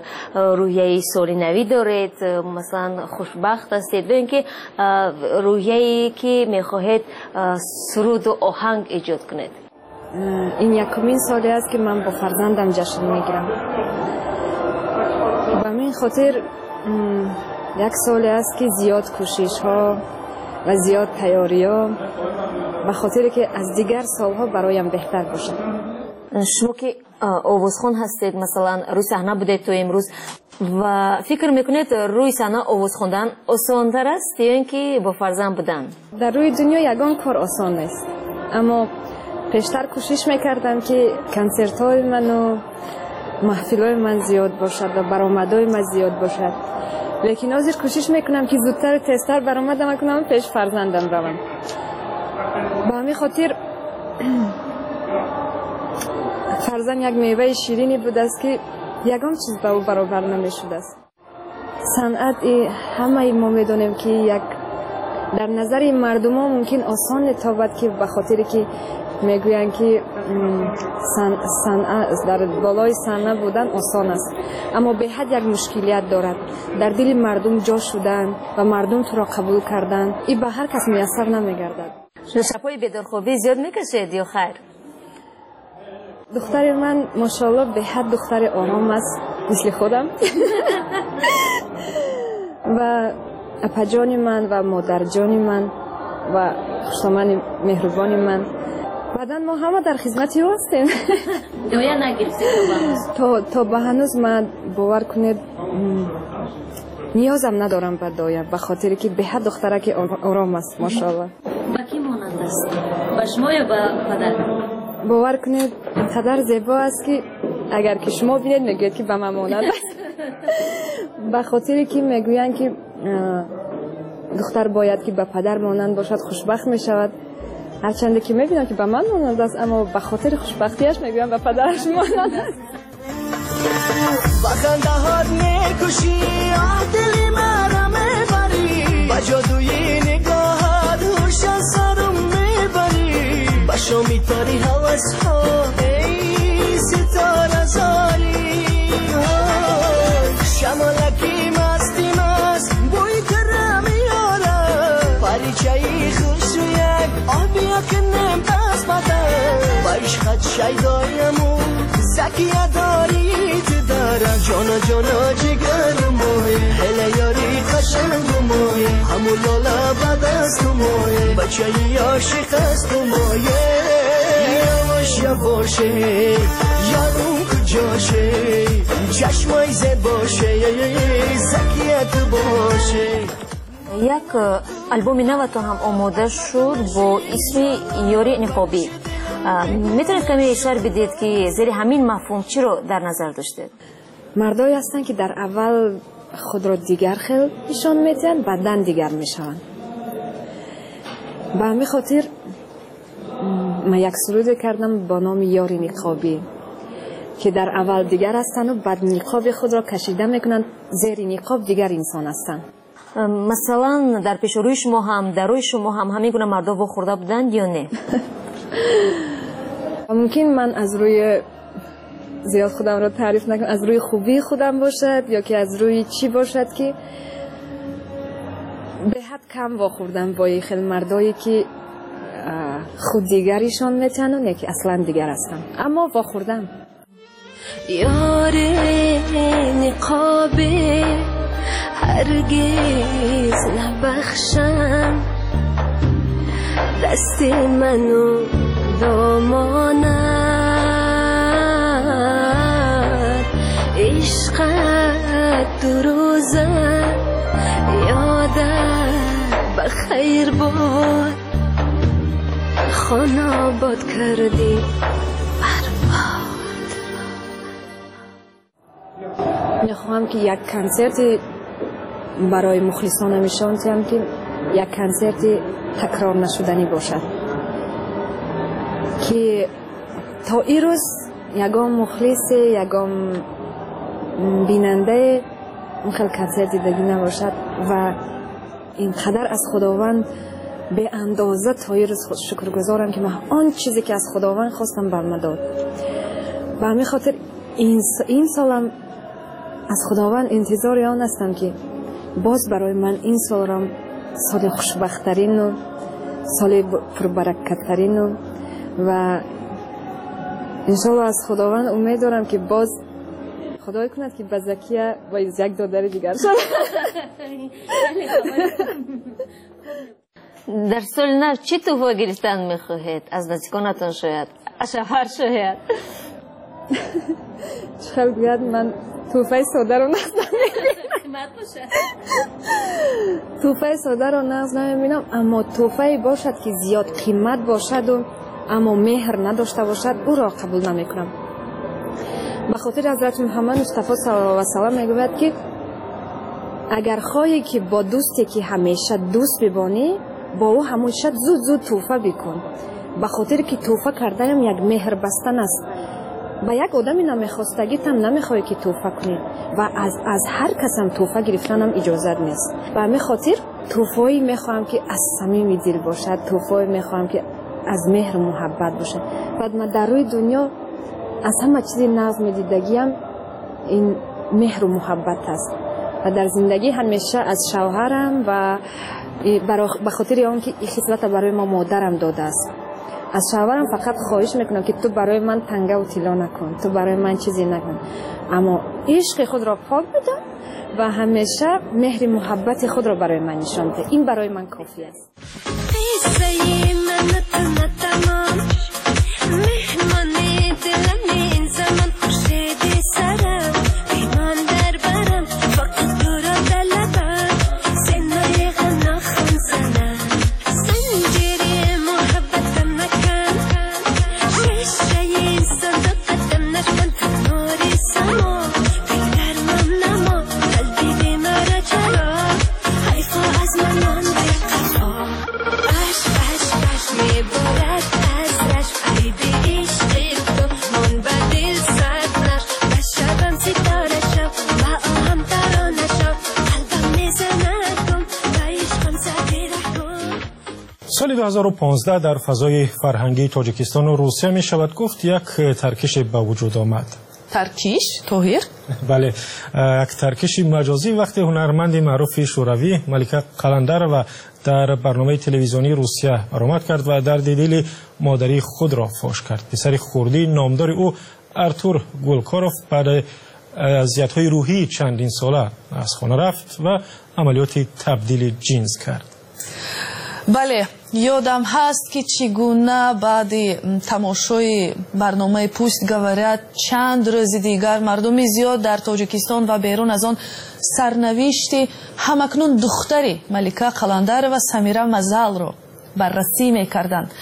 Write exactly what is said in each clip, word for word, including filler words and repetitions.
روحیه سالینوی دارید، مثلا خوشبخت هستید، و اینکه روحیه‌ای که میخواهید سرود و آهنگ ایجاد کنید؟ این یکمین سالی است که من با فرزندم جشن میگیرم. به این خاطر یک سالی است که زیاد کوشش ها و زیاد تیاری ها به خاطر که از دیگر سالها برایم بهتر باشه. شما که آوازخوان هستید، مثلا روی صحنه بودید تو امروز و فکر میکنید روی صحنه آواز خواندن آسان تر است یا اینکه با فرزند بودن؟ در روی دنیا یگان کار آسان نیست، اما پیشتر کوشش میکردم که کنسرت های من و محفل های من زیاد باشد و برآمدهای من زیاد باشد، لیکن حاضر کوشش میکنم که زودتر و تیزتر برآمدم کنم پیش فرزندم روم. با همین خاطر فرزند یک میوه شیرینی بود است که یگان چیز به او برابر نمیشد است. صنعت همه ما میدونیم که یک در نظر مردم ها ممکن آسان تابد که به خاطر که میگویند که صنعت در بالای صحنه بودن آسان است، اما به حد یک مشکلیت دارد. در دل مردم جا شدن و مردم تو را قبول کردن این به هر کس میسر نمیگردد. شب‌های بیدارخوابی زیاد میکشید یا خیر؟ دختر من ماشاءالله به حد دختر آرام است، مثل خودم. و اپا جان من و مادر جان من و خشتمان مهربان من، بعدا ما همه در خدمتی هستیم. دویا نگرفتید تا تا به هنوز من باور کنید نیازم ندارم به دایم، به خاطر که به حد دختره که آرام است ماشاءالله. با کی مانند است؟ با شما یا با پدر؟ باور کنید اینقدر زیبا است که اگر که شما بینید میگوید که به من مانند است. به خاطر که میگویند که دختر باید که به پدر مانند باشد خوشبخت میشود، هرچند که میبینم که به من مانند است، اما به خاطر خوشبختیش میگویم به پدرش مانند است. بخنده هات میکشی دلی مرا میبری، با جادوی نگاهات هوش از سرم میبری، با شو میتاری حوض ها ای ستاره زالی، شمالکی مستی مست بوی کرم میاره، پریچهی خوش رو یک آبیا که نم دست بدن، با عشقت شیدایمو زکیه داریت داره، جانا جانا جگر موی هله یاری قشنگ موی همو لالا بد از تو موی بچه ی عاشق از تو موی یواش یواشه یارون کجاشه چشمای زباشه زکیت باشه. یک البوم نوتان هم آماده شد با اسم یاری نقابی. میتونید کمی اشاره بدید که زیر همین مفهوم چی رو در نظر داشتید؟ مردایی هستند که در اول خود را دیگر خیل نشان میدن، بعدن دیگر میشوند. به همین خاطر من یک سرود کردم با نام یاری نقابی که در اول دیگر هستند و بعد نقاب خود را کشیده میکنند، زیر نقاب دیگر انسان هستند. مثلا در پیش روی شما هم در روی شما هم همین گونه مردا واخورده بودند یا نه؟ ممکن من از روی زیاد خودم را تعریف نکنم، از روی خوبی خودم باشد یا که از روی چی باشد که به حد کم واخوردم با خیلی مردایی که خود دیگریشان میتن و نه که اصلا دیگر هستم، اما واخوردم. یار نقابه هرگز نبخشم، دست منو دامانت، عشقت دو روزه یادت بخیر باد، خانه آباد کردی برباد. میخواهم که یک کنسرت برای مخلصان میشان تیم که یک کنسرت تکرار نشدنی باشد، که تا این روز یگام مخلص یگام بیننده اون خیلی کنسرت دیدگی نباشد و اینقدر از خداوند به اندازه تا این روز شکرگزارم که من آن چیزی که از خداوند خواستم بر من داد. و همین خاطر این, این سالم از خداوند انتظار آن هستم که باز برای من این سال را سال خوشبخت‌ترین و سال پربرکت‌ترین و انشالله از خداوند امید دارم که باز خدای کند که به زکیه باید یک دادر دیگر شد. در سال نو چی تحفه گرفتن میخواهید؟ از نزدیکانتان شاید؟ از شوهر شاید؟ چخل گوید من تحفه ساده رو نقض نمیبینم. تحفه ساده رو نقض نمیبینم، اما تحفه باشد که زیاد قیمت باشد و اما مهر نداشته باشد او را قبول نمیکنم. به خاطر حضرت محمد مصطفی صلی الله علیه و سلم میگوید که اگر خواهی که با دوستی که همیشه دوست ببانی با او همیشه زود زود توفه بکن، به خاطر که توفه کردن یک مهر بستن است. با یک آدمی نمیخواستگی تم نمیخوای که توفه کنی و از از هر کس هم توفه گرفتن هم اجازت نیست. و همین خاطر توفه‌ای میخوام که از صمیم دل باشد، توفه‌ای میخوام که از مهر و محبت باشد. بعد من در روی دنیا از همه چیزی نظم دیدگیم این مهر و محبت است و در زندگی همیشه از شوهرم و به خاطر آن که این خصلت برای ما مادرم داده است، از شوهرم فقط خواهش میکنم که تو برای من تنگه و طلا نکن، تو برای من چیزی نکن، اما عشق خود را پاک بدم و همیشه مهر محبت خود را برای من نشان ده. این برای من کافی است. سال دو هزار و پانزده در فضای فرهنگی تاجیکستان و روسیه می شود گفت یک ترکش به وجود آمد. ترکیش؟ توهیر؟ بله، یک ترکش مجازی وقتی هنرمند معروف شوروی ملیکا قلندرova در برنامه تلویزیونی روسیه برآمد کرد و درد دل مادری خود را فاش کرد. پسر خردی نامدار او ارتور گولکاروف بعد اذیت‌های روحی چندین ساله از خانه رفت و عملیات تبدیل جنس کرد. بله، یادم هست که چگونه بعد تماشای برنامه پوست گوارد چند روز دیگر مردم زیاد در تاجیکستان و بیرون از آن سرنوشت همکنون دختری ملیکا قلندر و سمیرا مزل را بررسی میکردند.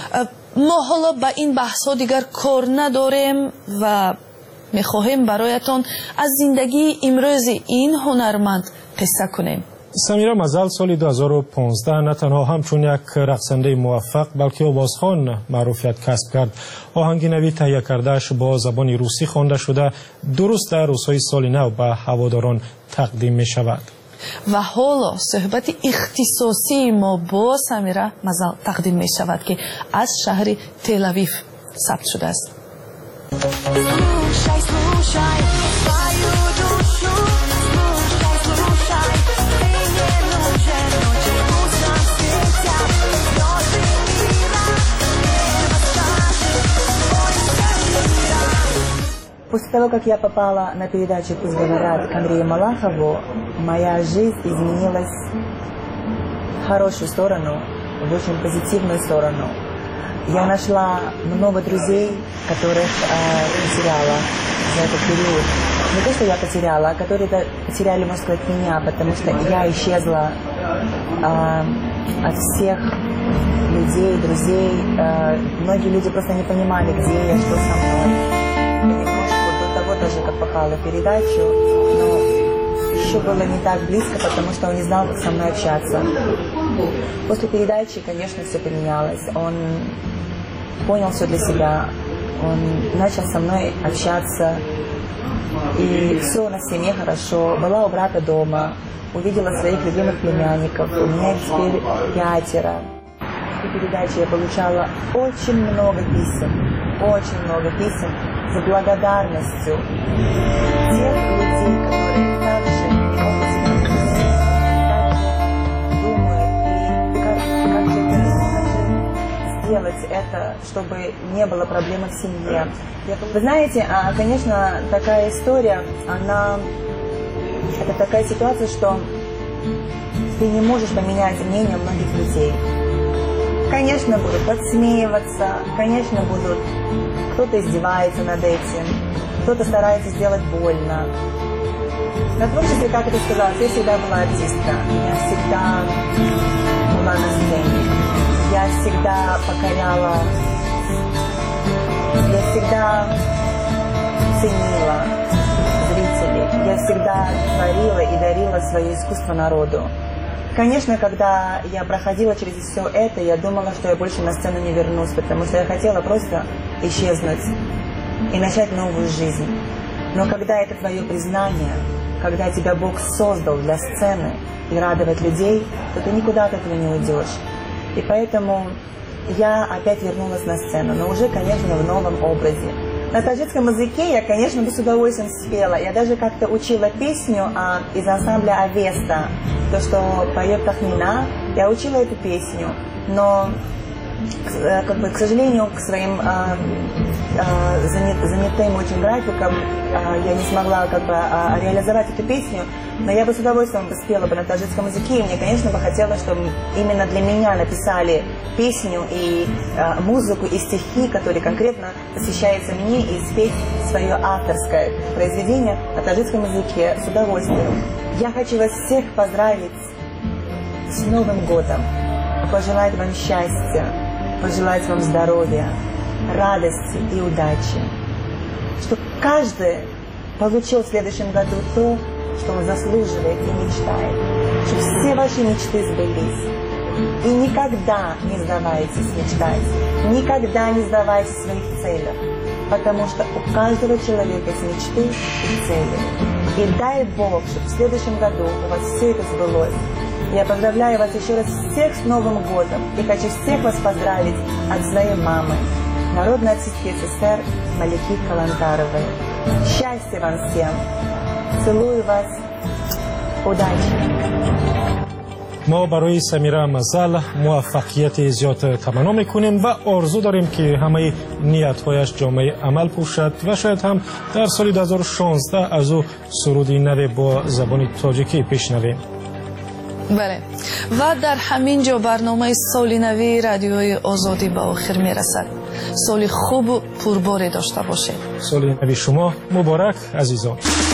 ما حالا به این بحثا دیگر کار نداریم و میخواهیم برایتان از زندگی امروز این هنرمند قصه کنیم. سمیرا مزل سال دو هزار و پانزده نه تنها همچون یک رقصنده موفق بلکه آوازخوان معروفیت کسب کرد. آهنگ نوی تهیه کرده‌اش با زبان روسی خوانده شده درست در روزهای سال نو به هواداران تقدیم می شود. و حالا صحبت اختصاصی ما با سمیرا مزل تقدیم می شود که از شهر تل اویو ثبت شده است. После того, как я попала на передачу «Пусть говорят» к Андрею Малахову, моя жизнь изменилась в хорошую сторону, в очень позитивную сторону. Я нашла много друзей, которых э, потеряла за этот период. Не то, что я потеряла, а которые потеряли, можно сказать, меня, потому что я исчезла э, от всех людей, друзей. Э, многие люди просто не понимали, где я, что со мной. Тоже как попала в передачу, но еще было не так близко, потому что он не знал, как со мной общаться. После передачи, конечно, все поменялось. Он понял все для себя. Он начал со мной общаться. И все у нас в семье хорошо. Была у брата дома. Увидела своих любимых племянников. У меня их теперь пятеро. После передачи я получала очень много писем. Очень много писем. За благодарностью тех людей, которые чтобы не было проблем в семье. Вы знаете, конечно, такая история, она... Это такая ситуация, что ты не можешь поменять мнение многих людей. Конечно, будут подсмеиваться, конечно, будут... Кто-то издевается над этим, кто-то старается сделать больно. На творчестве, как это сказала, я всегда была артистка. Я всегда была на сцене. Я всегда покоряла. Я всегда ценила зрителей. Я всегда творила и дарила свое искусство народу. Конечно, когда я проходила через все это, я думала, что я больше на сцену не вернусь, потому что я хотела просто исчезнуть и начать новую жизнь. Но когда это твое признание, когда тебя Бог создал для сцены и радовать людей, то ты никуда от этого не уйдешь. И поэтому я опять вернулась на сцену, но уже, конечно, в новом образе. На таджикском языке я, конечно, бы с удовольствием спела. Я даже как-то учила песню а, из ансамбля «Авеста», то, что поет Тахмина. Я учила эту песню, но, как бы, к сожалению, к своим а, а, занят, занятым очень графикам а, я не смогла как бы, а, реализовать эту песню. Но я бы с удовольствием бы спела бы на таджикском языке, и мне, конечно, бы хотелось, чтобы именно для меня написали песню и э, музыку, и стихи, которые конкретно посвящаются мне, и спеть свое авторское произведение на таджикском языке с удовольствием. Я хочу вас всех поздравить с Новым годом, пожелать вам счастья, пожелать вам здоровья, радости и удачи, чтобы каждый получил в следующем году то, что он заслуживает и мечтает, чтобы все ваши мечты сбылись. И никогда не сдавайтесь мечтать, никогда не сдавайтесь в своих целях, потому что у каждого человека есть мечты и цели. И дай Бог, чтобы в следующем году у вас все это сбылось. Я поздравляю вас еще раз всех с Новым годом и хочу всех вас поздравить от своей мамы, народной артистки СССР Малики Каландаровой. Счастья вам всем! Целую вас. Удачи. ما برای سمیرا مزل موفقیت زیاد تمنا میکنیم و آرزو داریم که همه نیت‌هایش جامعه عمل پوشد و شاید هم در سال دو هزار و شانزده از او سرودی نو با زبان تاجیکی بشنویم. بله و در همین جا برنامه سال نوی رادیوی آزادی به آخر میرسد. سال خوب و پرباری داشته باشید. سال نوی شما مبارک عزیزان.